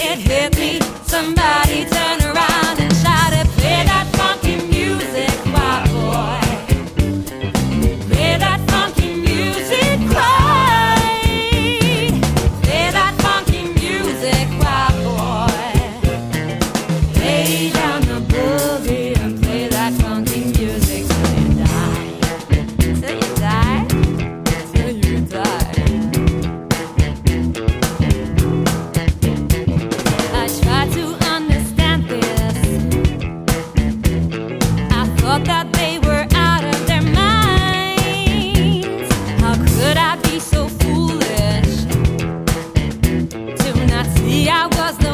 it hit me, somebody turned around and shouted, "Play that funky music, white boy. Play that funky music right. Play that funky music, white boy. Lay down the boogie and play that funky music till you die. Till you die. Till you die." I tried to understand this. I thought that they were out of their minds. How could I be so foolish to not see I was the